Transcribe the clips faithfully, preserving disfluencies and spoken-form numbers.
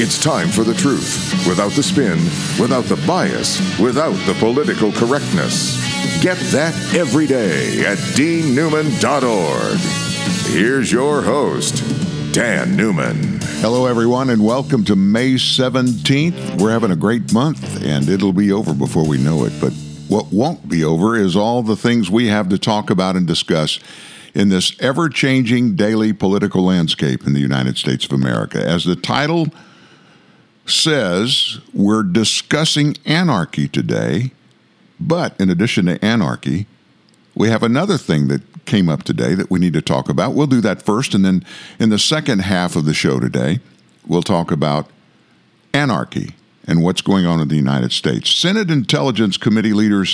It's time for the truth, without the spin, without the bias, without the political correctness. Get that every day at dean newman dot org. Here's your host, Dan Newman. Hello, everyone, and welcome to May seventeenth. We're having a great month, and it'll be over before we know it. But what won't be over is all the things we have to talk about and discuss in this ever-changing daily political landscape in the United States of America. As the title says, we're discussing anarchy today, but in addition to anarchy, we have another thing that came up today that we need to talk about. We'll do that first, and then in the second half of the show today, we'll talk about anarchy and what's going on in the United States. Senate Intelligence Committee leaders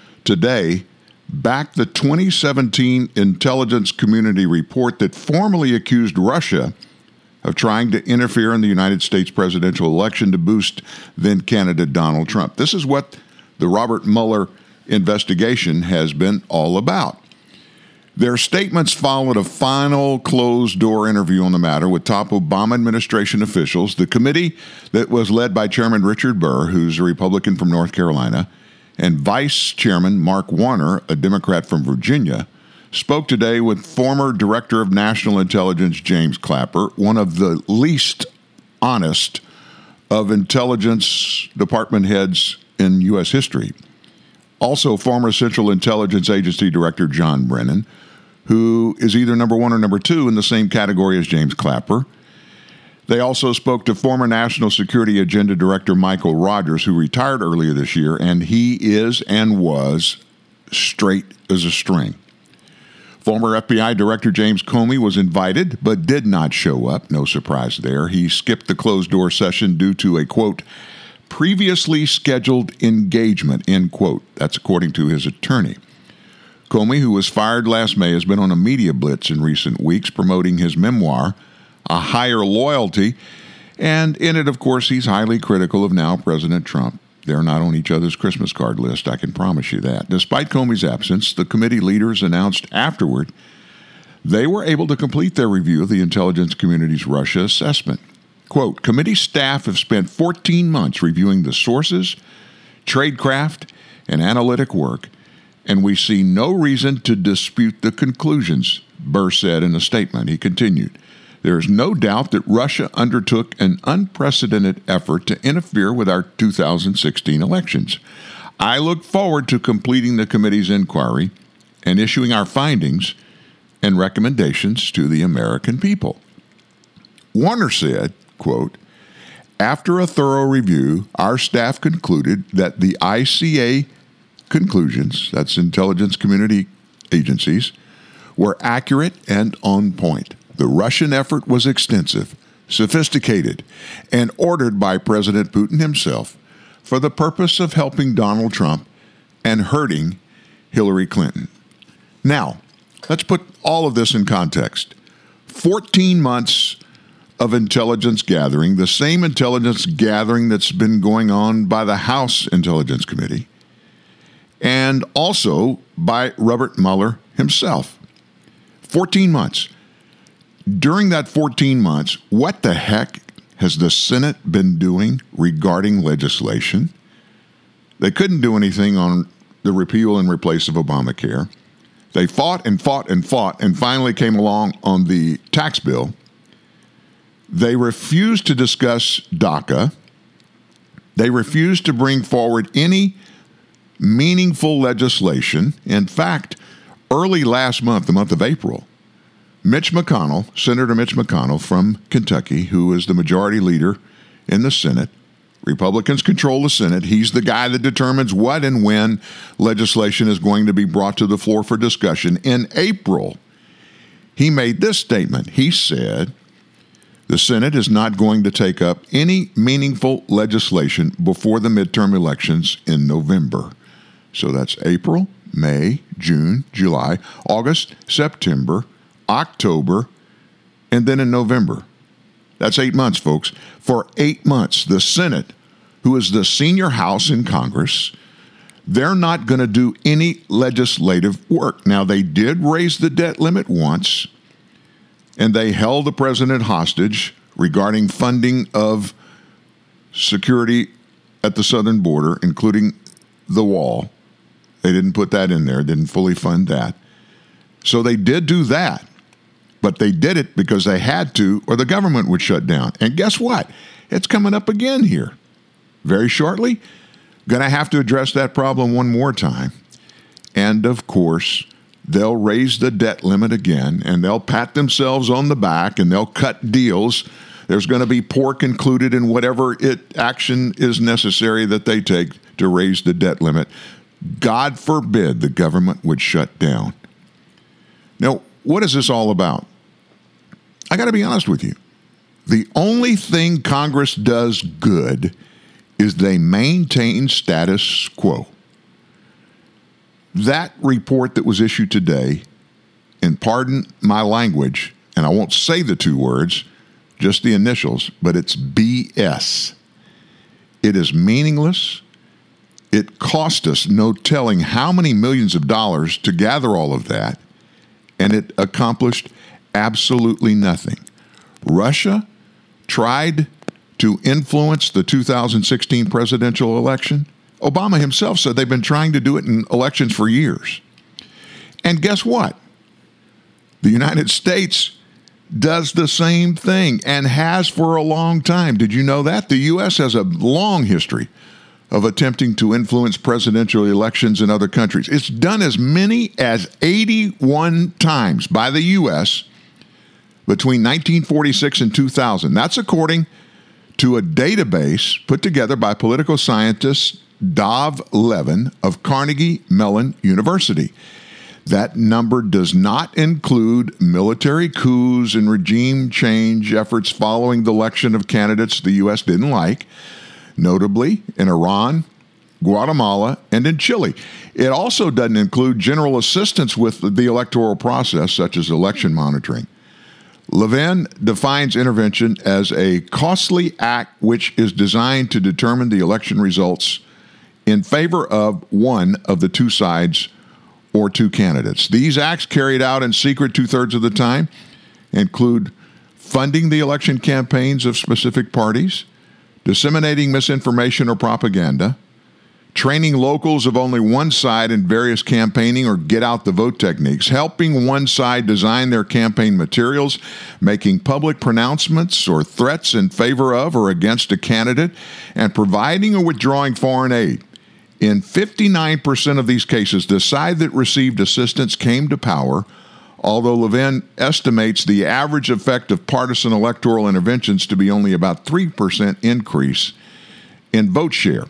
today backed the twenty seventeen Intelligence Community report that formally accused Russia of trying to interfere in the United States presidential election to boost then-candidate Donald Trump. This is what the Robert Mueller investigation has been all about. Their statements followed a final closed-door interview on the matter with top Obama administration officials. The committee that was led by Chairman Richard Burr, who's a Republican from North Carolina, and Vice Chairman Mark Warner, a Democrat from Virginia, spoke today with former Director of National Intelligence James Clapper, one of the least honest of intelligence department heads in U S history. Also, former Central Intelligence Agency Director John Brennan, who is either number one or number two in the same category as James Clapper. They also spoke to former National Security Agenda Director Michael Rogers, who retired earlier this year, and he is and was straight as a string. Former F B I Director James Comey was invited, but did not show up. No surprise there. He skipped the closed-door session due to a, quote, previously scheduled engagement, end quote. That's according to his attorney. Comey, who was fired last May, has been on a media blitz in recent weeks promoting his memoir, A Higher Loyalty, and in it, of course, he's highly critical of now President Trump. They're not on each other's Christmas card list, I can promise you that. Despite Comey's absence, the committee leaders announced afterward they were able to complete their review of the intelligence community's Russia assessment. Quote, committee staff have spent fourteen months reviewing the sources, tradecraft, and analytic work, and we see no reason to dispute the conclusions, Burr said in a statement. He continued, there is no doubt that Russia undertook an unprecedented effort to interfere with our two thousand sixteen elections. I look forward to completing the committee's inquiry and issuing our findings and recommendations to the American people. Warner said, quote, after a thorough review, our staff concluded that the I C A conclusions, that's intelligence community agencies, were accurate and on point. The Russian effort was extensive, sophisticated, and ordered by President Putin himself for the purpose of helping Donald Trump and hurting Hillary Clinton. Now, let's put all of this in context. fourteen months of intelligence gathering, the same intelligence gathering that's been going on by the House Intelligence Committee, and also by Robert Mueller himself. fourteen months. During that fourteen months, what the heck has the Senate been doing regarding legislation? They couldn't do anything on the repeal and replace of Obamacare. They fought and fought and fought and finally came along on the tax bill. They refused to discuss DACA. They refused to bring forward any meaningful legislation. In fact, early last month, the month of April, Mitch McConnell, Senator Mitch McConnell from Kentucky, who is the majority leader in the Senate, Republicans control the Senate. He's the guy that determines what and when legislation is going to be brought to the floor for discussion. In April, he made this statement. He said, the Senate is not going to take up any meaningful legislation before the midterm elections in November. So that's April, May, June, July, August, September, October, and then in November. That's eight months, folks. For eight months, the Senate, who is the senior house in Congress, they're not going to do any legislative work. Now, they did raise the debt limit once, and they held the president hostage regarding funding of security at the southern border, including the wall. They didn't put that in there, didn't fully fund that. So they did do that, but they did it because they had to, or the government would shut down. And guess what? It's coming up again here very shortly. Going to have to address that problem one more time. And of course, they'll raise the debt limit again, and they'll pat themselves on the back, and they'll cut deals. There's going to be pork included in whatever it action is necessary that they take to raise the debt limit. God forbid the government would shut down. Now, what is this all about? I got to be honest with you. The only thing Congress does good is they maintain status quo. That report that was issued today, and pardon my language, and I won't say the two words, just the initials, but it's B S. It is meaningless. It cost us no telling how many millions of dollars to gather all of that, and it accomplished absolutely nothing. Russia tried to influence the two thousand sixteen presidential election. Obama himself said they've been trying to do it in elections for years. And guess what? The United States does the same thing and has for a long time. Did you know that? The U S has a long history of attempting to influence presidential elections in other countries. It's done as many as eighty-one times by the U S between nineteen forty-six and two thousand. That's according to a database put together by political scientist Dov Levin of Carnegie Mellon University. That number does not include military coups and regime change efforts following the election of candidates the U S didn't like, notably in Iran, Guatemala, and in Chile. It also doesn't include general assistance with the electoral process, such as election monitoring. Levin defines intervention as a costly act which is designed to determine the election results in favor of one of the two sides or two candidates. These acts, carried out in secret two-thirds of the time, include funding the election campaigns of specific parties, disseminating misinformation or propaganda, training locals of only one side in various campaigning or get-out-the-vote techniques, helping one side design their campaign materials, making public pronouncements or threats in favor of or against a candidate, and providing or withdrawing foreign aid. In fifty-nine percent of these cases, the side that received assistance came to power, although Levin estimates the average effect of partisan electoral interventions to be only about three percent increase in vote share.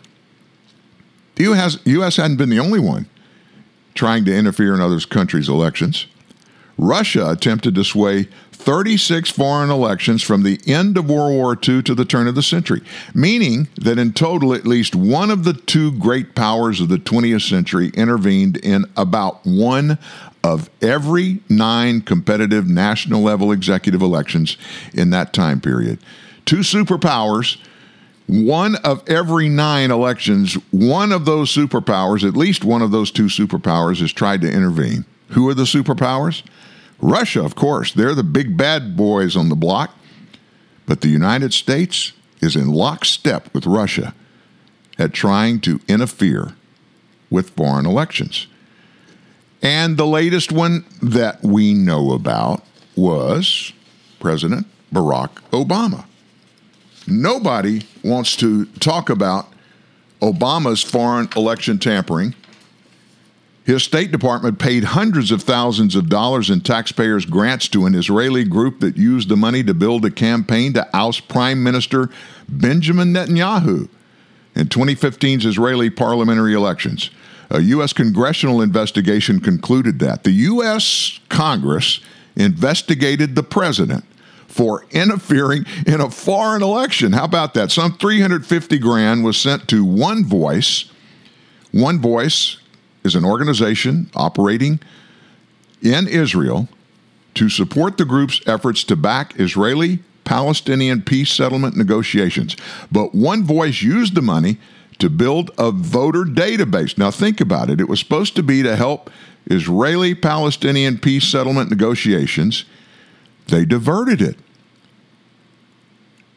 The U S, U S hadn't been the only one trying to interfere in other countries' elections. Russia attempted to sway thirty-six foreign elections from the end of World War Two to the turn of the century, meaning that in total at least one of the two great powers of the twentieth century intervened in about one of every nine competitive national-level executive elections in that time period. Two superpowers, one of every nine elections, one of those superpowers, at least one of those two superpowers, has tried to intervene. Who are the superpowers? Russia, of course. They're the big bad boys on the block. But the United States is in lockstep with Russia at trying to interfere with foreign elections. And the latest one that we know about was President Barack Obama. Nobody wants to talk about Obama's foreign election tampering. His State Department paid hundreds of thousands of dollars in taxpayers' grants to an Israeli group that used the money to build a campaign to oust Prime Minister Benjamin Netanyahu in twenty fifteen's Israeli parliamentary elections. A U S congressional investigation concluded that the U S Congress investigated the president for interfering in a foreign election. How about that? Some three hundred fifty grand was sent to One Voice. One Voice is an organization operating in Israel to support the group's efforts to back Israeli-Palestinian peace settlement negotiations. But One Voice used the money to build a voter database. Now think about it. It was supposed to be to help Israeli-Palestinian peace settlement negotiations. They diverted it.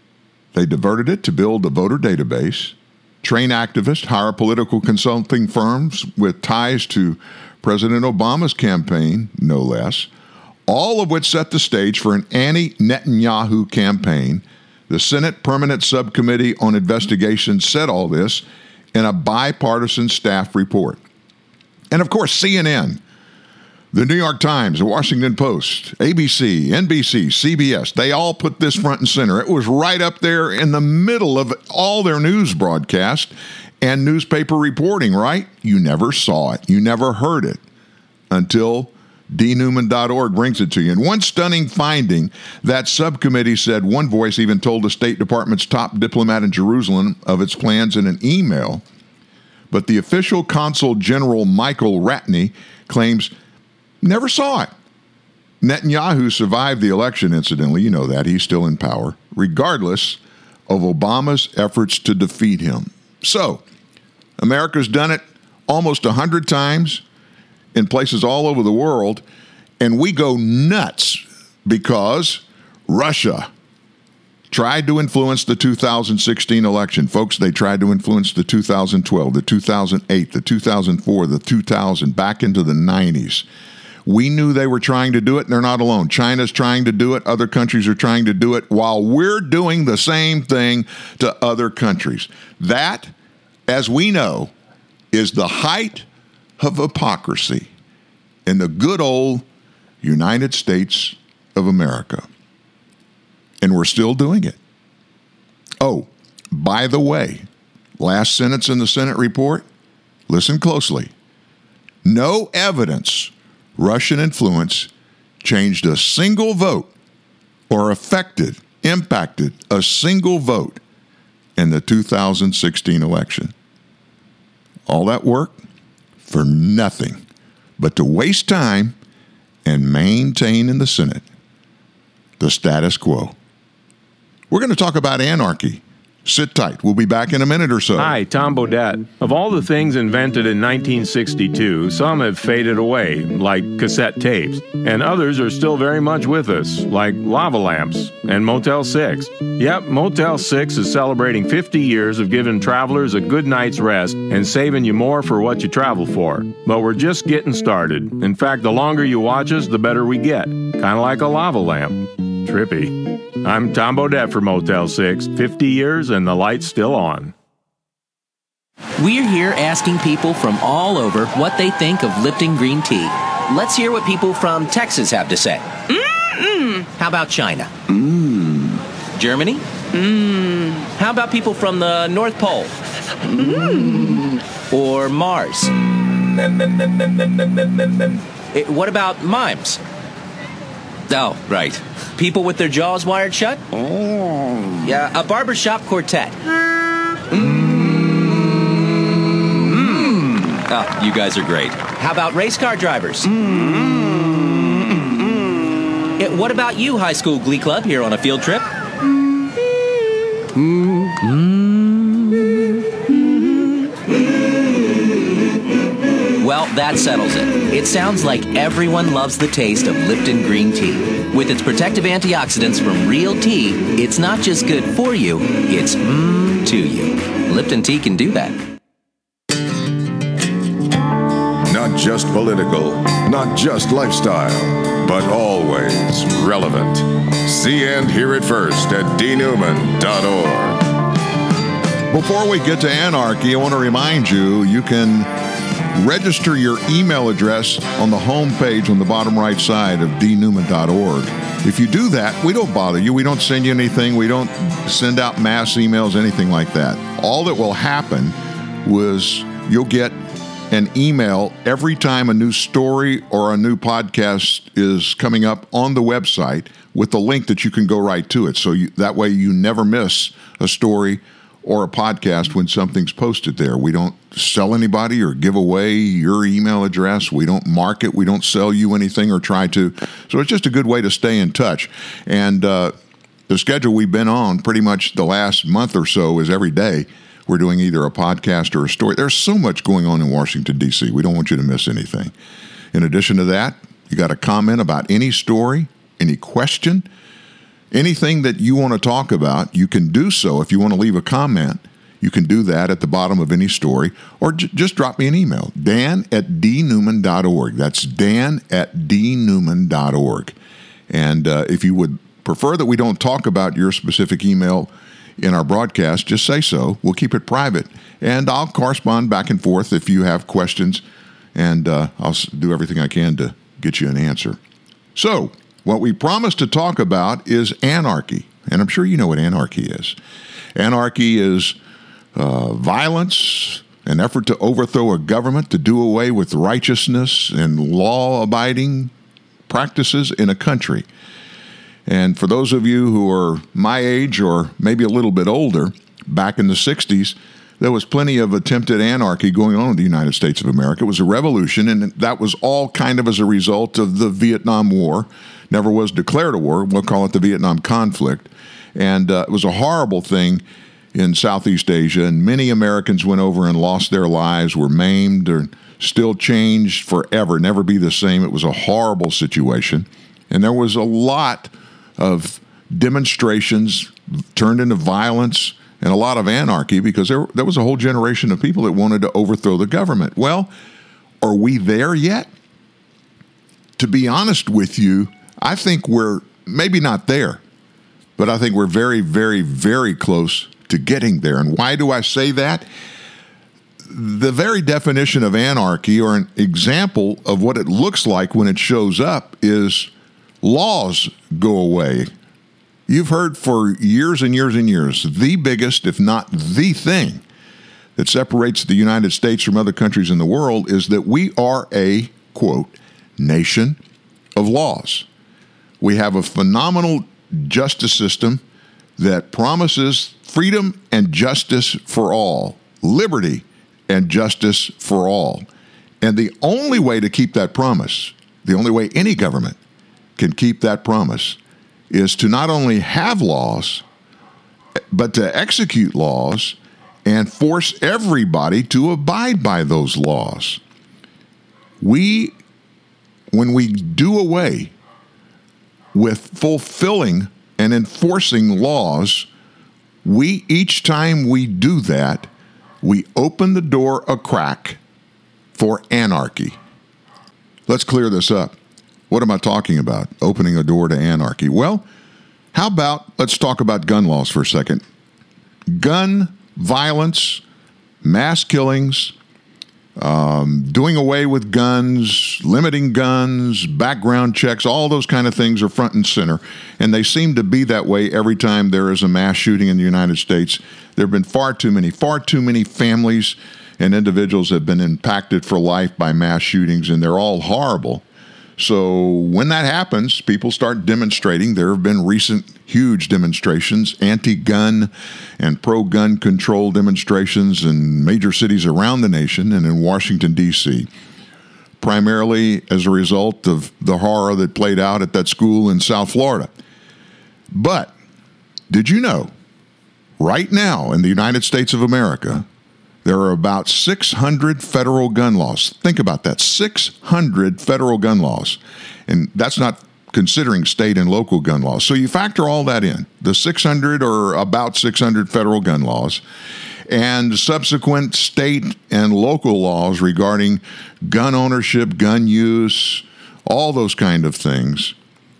They diverted it to build a voter database, train activists, hire political consulting firms with ties to President Obama's campaign, no less, all of which set the stage for an anti-Netanyahu campaign. The Senate Permanent Subcommittee on Investigation said all this in a bipartisan staff report. And of course, C N N, the New York Times, the Washington Post, A B C, N B C, C B S, they all put this front and center. It was right up there in the middle of all their news broadcast and newspaper reporting, right? You never saw it. You never heard it until D Newman dot org brings it to you. And one stunning finding, that subcommittee said one voice even told the State Department's top diplomat in Jerusalem of its plans in an email. But the official consul general, Michael Ratney, claims never saw it. Netanyahu survived the election, incidentally. You know that. He's still in power, regardless of Obama's efforts to defeat him. So, America's done it almost a hundred times in places all over the world, and we go nuts because Russia tried to influence the two thousand sixteen election. Folks, they tried to influence the two thousand twelve, the two thousand eight, the two thousand four, the two thousand, back into the nineties. We knew they were trying to do it, and they're not alone. China's trying to do it. Other countries are trying to do it while we're doing the same thing to other countries. That, as we know, is the height of hypocrisy in the good old United States of America. And we're still doing it. Oh, by the way, last sentence in the Senate report, listen closely. No evidence Russian influence changed a single vote or affected, impacted a single vote in the two thousand sixteen election. All that work for nothing but to waste time and maintain in the Senate the status quo. We're going to talk about anarchy. Sit tight. We'll be back in a minute or so. Hi, Tom Bodette. Of all the things invented in nineteen sixty-two, some have faded away, like cassette tapes, and others are still very much with us, like lava lamps and Motel six. Yep, Motel six is celebrating fifty years of giving travelers a good night's rest and saving you more for what you travel for. But we're just getting started. In fact, the longer you watch us, the better we get. Kind of like a lava lamp. Trippy. I'm Tom Bodette for Motel six. fifty years and the light's still on. We're here asking people from all over what they think of Lipton green tea. Let's hear what people from Texas have to say. Mm-mm. How about China? Mm. Germany? Mm. How about people from the North Pole? Mm. Or Mars? It, what about mimes? Oh, right. People with their jaws wired shut? Oh. Yeah, a barbershop quartet. Mm. Oh, you guys are great. How about race car drivers? Mm. It, what about you, high school glee club, here on a field trip? Well, that settles it. It sounds like everyone loves the taste of Lipton green tea. With its protective antioxidants from real tea, it's not just good for you, it's mmm to you. Lipton tea can do that. Not just political, not just lifestyle, but always relevant. See and hear it first at D Newman dot org. Before we get to anarchy, I want to remind you, you can register your email address on the home page on the bottom right side of D Newman dot org. If you do that, we don't bother you. We don't send you anything. We don't send out mass emails, anything like that. All that will happen was you'll get an email every time a new story or a new podcast is coming up on the website with the link that you can go right to it. So you, that way you never miss a story or a podcast when something's posted there. We don't sell anybody or give away your email address. We don't market. We don't sell you anything or try to. So it's just a good way to stay in touch. And uh, the schedule we've been on pretty much the last month or so is every day we're doing either a podcast or a story. There's so much going on in Washington, D C. We don't want you to miss anything. In addition to that, you got a comment about any story, any question, anything that you want to talk about, you can do so. If you want to leave a comment, you can do that at the bottom of any story, or j- just drop me an email, dan at d newman dot org. That's dan at d newman dot org. And uh, if you would prefer that we don't talk about your specific email in our broadcast, just say so. We'll keep it private. And I'll correspond back and forth if you have questions, and uh, I'll do everything I can to get you an answer. So, what we promised to talk about is anarchy. And I'm sure you know what anarchy is. Anarchy is uh, violence, an effort to overthrow a government, to do away with righteousness and law-abiding practices in a country. And for those of you who are my age or maybe a little bit older, back in the sixties, there was plenty of attempted anarchy going on in the United States of America. It was a revolution, and that was all kind of as a result of the Vietnam War. Never was declared a war. We'll call it the Vietnam conflict. And uh, it was a horrible thing in Southeast Asia, and many Americans went over and lost their lives, were maimed, or still changed forever, never be the same. It was a horrible situation. And there was a lot of demonstrations turned into violence and a lot of anarchy because there, there was a whole generation of people that wanted to overthrow the government. Well, are we there yet? To be honest with you, I think we're maybe not there, but I think we're very, very, very close to getting there. And why do I say that? The very definition of anarchy, or an example of what it looks like when it shows up, is laws go away. You've heard for years and years and years, the biggest, if not the thing that separates the United States from other countries in the world is that we are a, quote, nation of laws. We have a phenomenal justice system that promises freedom and justice for all, liberty and justice for all. And the only way to keep that promise, the only way any government can keep that promise, is to not only have laws, but to execute laws and force everybody to abide by those laws. We, when we do away with fulfilling and enforcing laws, we, each time we do that, we open the door a crack for anarchy. Let's clear this up. What am I talking about? Opening a door to anarchy. Well, how about, let's talk about gun laws for a second. Gun violence, mass killings, um, doing away with guns, limiting guns, background checks, all those kind of things are front and center. And they seem to be that way every time there is a mass shooting in the United States. There have been far too many, far too many families and individuals have been impacted for life by mass shootings, and they're all horrible. So when that happens, people start demonstrating. There have been recent huge demonstrations, anti-gun and pro-gun control demonstrations in major cities around the nation and in Washington, D C, primarily as a result of the horror that played out at that school in South Florida. But did you know, right now in the United States of America, there are about six hundred federal gun laws. Think about that, six hundred federal gun laws. And that's not considering state and local gun laws. So you factor all that in, the six hundred or about six hundred federal gun laws, and subsequent state and local laws regarding gun ownership, gun use, all those kind of things.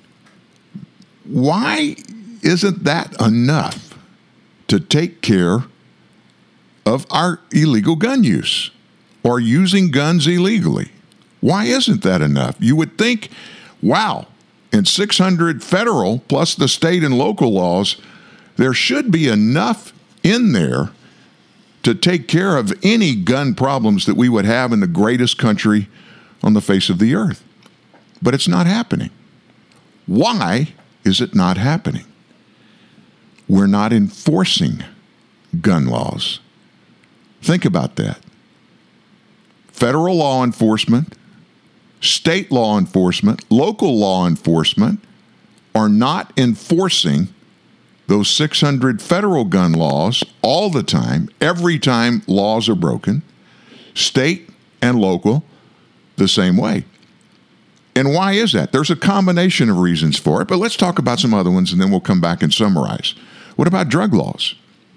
Why isn't that enough to take care of our illegal gun use or using guns illegally? Why isn't that enough? You would think, wow, in six hundred federal plus the state and local laws, there should be enough in there to take care of any gun problems that we would have in the greatest country on the face of the earth. But it's not happening. Why is it not happening? We're not enforcing gun laws. Think about that. Federal law enforcement, state law enforcement, local law enforcement are not enforcing those six hundred federal gun laws all the time, every time laws are broken. State and local, the same way. And why is that? There's a combination of reasons for it, but let's talk about some other ones and then we'll come back and summarize. What about drug laws?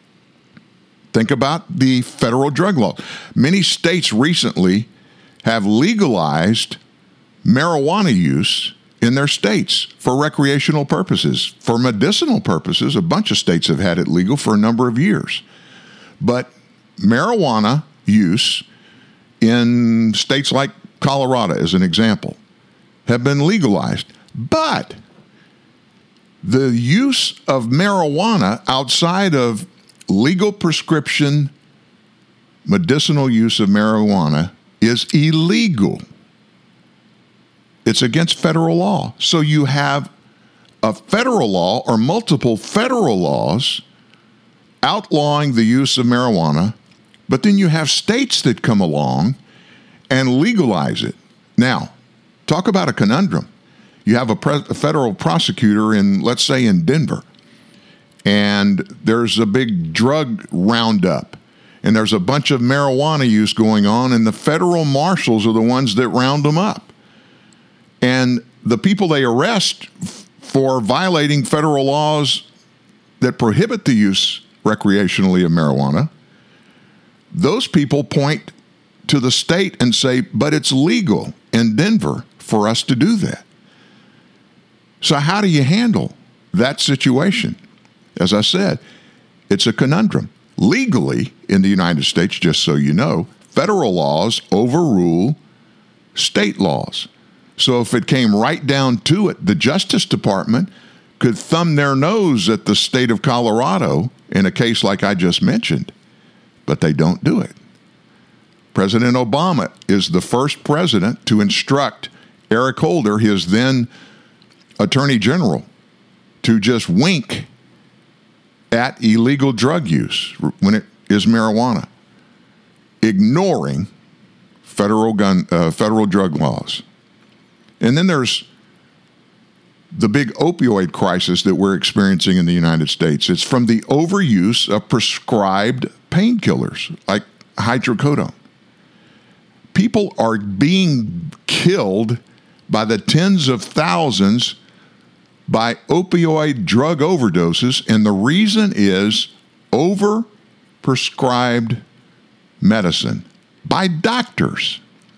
Think about the federal drug law. Many states recently have legalized marijuana use in their states for recreational purposes. For medicinal purposes, a bunch of states have had it legal for a number of years. But marijuana use in states like Colorado, as an example, have been legalized. But the use of marijuana outside of legal prescription medicinal use of marijuana is illegal. It's against federal law. So you have a federal law or multiple federal laws outlawing the use of marijuana, but then you have states that come along and legalize it. Now, talk about a conundrum. You have a, pre- a federal prosecutor in, let's say, in Denver, and there's a big drug roundup, and there's a bunch of marijuana use going on, and the federal marshals are the ones that round them up. And the people they arrest f- for violating federal laws that prohibit the use recreationally of marijuana, those people point to the state and say, but it's legal in Denver for us to do that. So how do you handle that situation? As I said, it's a conundrum. Legally, in the United States, just so you know, federal laws overrule state laws. So if it came right down to it, the Justice Department could thumb their nose at the state of Colorado in a case like I just mentioned, but they don't do it. President Obama is the first president to instruct Eric Holder, his then Attorney General, to just wink at illegal drug use when it is marijuana, ignoring federal gun, uh, federal drug laws. And then there's the big opioid crisis that we're experiencing in the United States. It's from the overuse of prescribed painkillers like hydrocodone. People are being killed by the tens of thousands by opioid drug overdoses, and the reason is over-prescribed medicine by doctors.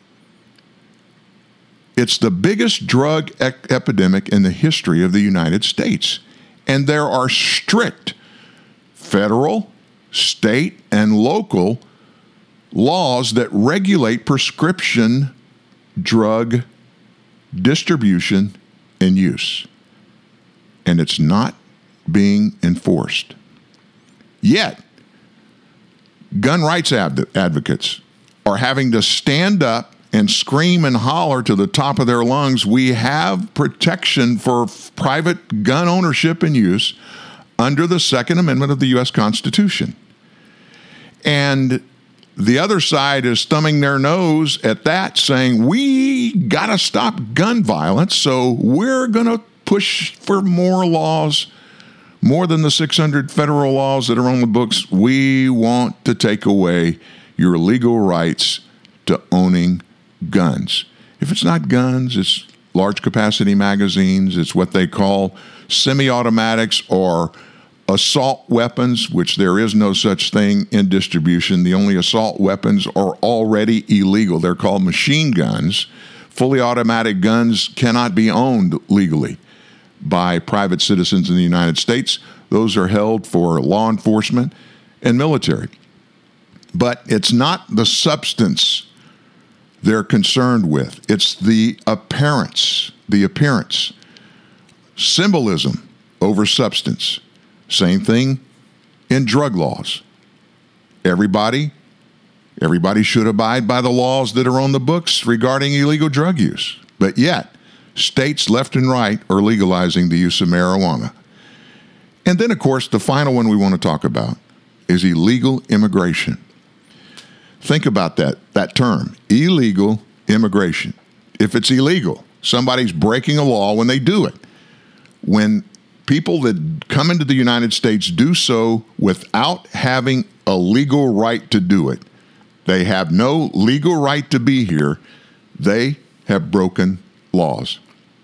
It's the biggest drug e- epidemic in the history of the United States, and there are strict federal, state, and local laws that regulate prescription drug distribution and use. And it's not being enforced. Yet, gun rights ad- advocates are having to stand up and scream and holler to the top of their lungs, we have protection for private gun ownership and use under the Second Amendment of the U S Constitution. And the other side is thumbing their nose at that, saying, we got to stop gun violence, so we're going to push for more laws, more than the six hundred federal laws that are on the books. We want to take away your legal rights to owning guns. If it's not guns, it's large capacity magazines. It's what they call semi-automatics or assault weapons, which there is no such thing in distribution. The only assault weapons are already illegal. They're called machine guns. Fully automatic guns cannot be owned legally by private citizens in the United States. Those are held for law enforcement and military. But it's not the substance they're concerned with. It's the appearance, the appearance. Symbolism over substance. Same thing in drug laws. Everybody, everybody should abide by the laws that are on the books regarding illegal drug use. But yet, states left and right are legalizing the use of marijuana. And then, of course, the final one we want to talk about is illegal immigration. Think about that, that term, illegal immigration. If it's illegal, somebody's breaking a law when they do it. When people that come into the United States do so without having a legal right to do it, they have no legal right to be here, they have broken laws?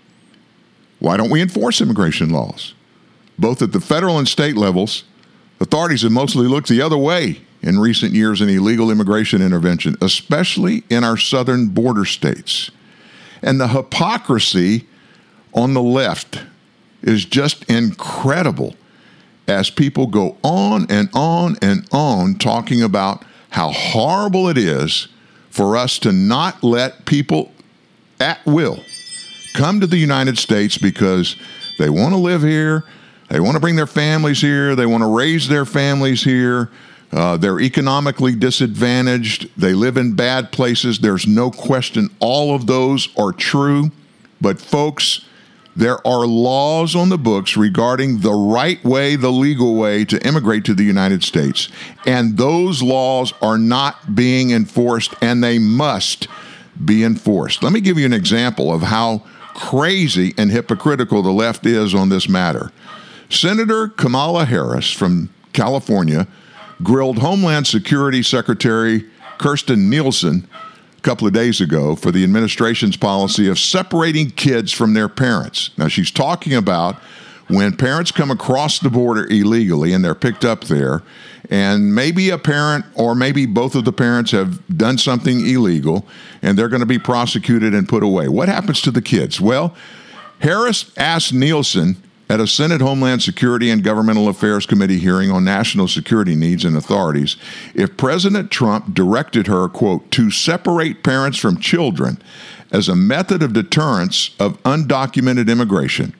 Why don't we enforce immigration laws? Both at the federal and state levels, authorities have mostly looked the other way in recent years in illegal immigration intervention, especially in our southern border states. And the hypocrisy on the left is just incredible as people go on and on and on talking about how horrible it is for us to not let people at will come to the United States because they want to live here, they want to bring their families here, they want to raise their families here, uh, they're economically disadvantaged, they live in bad places. There's no question all of those are true. But folks, there are laws on the books regarding the right way, the legal way to immigrate to the United States. And those laws are not being enforced, and they must be enforced. Let me give you an example of how crazy and hypocritical the left is on this matter. Senator Kamala Harris from California grilled Homeland Security Secretary Kirstjen Nielsen a couple of days ago for the administration's policy of separating kids from their parents. Now, she's talking about when parents come across the border illegally and they're picked up there, and maybe a parent or maybe both of the parents have done something illegal, and they're going to be prosecuted and put away. What happens to the kids? Well, Harris asked Nielsen at a Senate Homeland Security and Governmental Affairs Committee hearing on national security needs and authorities if President Trump directed her, quote, to separate parents from children as a method of deterrence of undocumented immigration.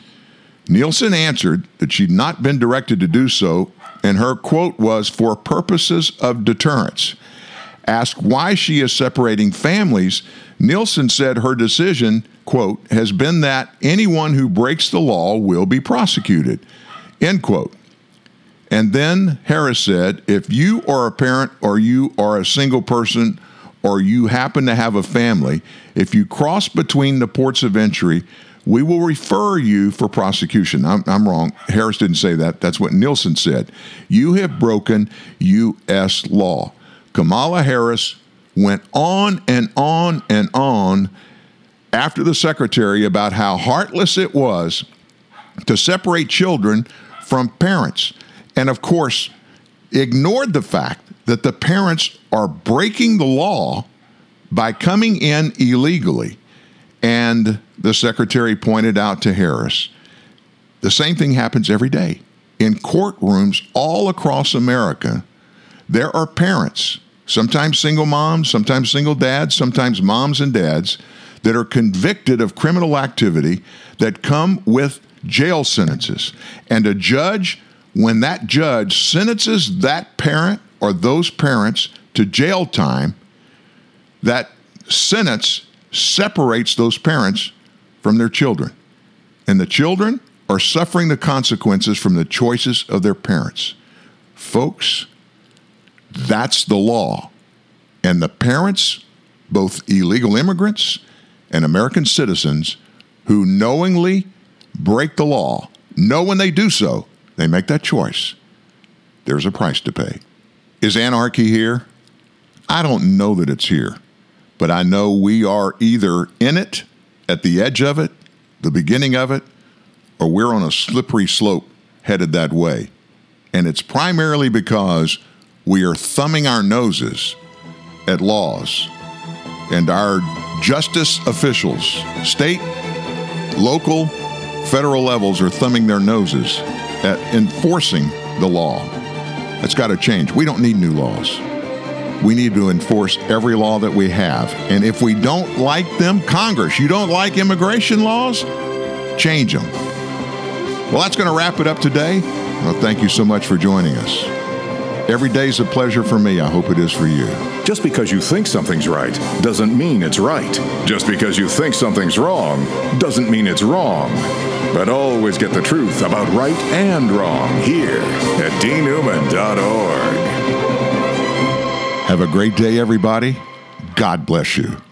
Nielsen answered that she'd not been directed to do so, and her quote was, for purposes of deterrence. Asked why she is separating families, Nielsen said her decision, quote, has been that anyone who breaks the law will be prosecuted, end quote. And then Harris said, if you are a parent or you are a single person or you happen to have a family, if you cross between the ports of entry, we will refer you for prosecution. I'm, I'm wrong. Harris didn't say that. That's what Nielsen said. You have broken U S law. Kamala Harris went on and on and on after the secretary about how heartless it was to separate children from parents. And of course, ignored the fact that the parents are breaking the law by coming in illegally. And the secretary pointed out to Harris, the same thing happens every day. In courtrooms all across America, there are parents, sometimes single moms, sometimes single dads, sometimes moms and dads, that are convicted of criminal activity that come with jail sentences. And a judge, when that judge sentences that parent or those parents to jail time, that sentence separates those parents from their children. And the children are suffering the consequences from the choices of their parents. Folks, that's the law. And the parents, both illegal immigrants and American citizens who knowingly break the law, know when they do so, they make that choice. There's a price to pay. Is anarchy here? I don't know that it's here, but I know we are either in it, at the edge of it, the beginning of it, or we're on a slippery slope headed that way. And it's primarily because we are thumbing our noses at laws, and our justice officials, state, local, federal levels are thumbing their noses at enforcing the law. That's got to change. We don't need new laws. We need to enforce every law that we have. And if we don't like them, Congress, you don't like immigration laws? Change them. Well, that's going to wrap it up today. Well, thank you so much for joining us. Every day's a pleasure for me. I hope it is for you. Just because you think something's right doesn't mean it's right. Just because you think something's wrong doesn't mean it's wrong. But always get the truth about right and wrong here at d newman dot org. Have a great day, everybody. God bless you.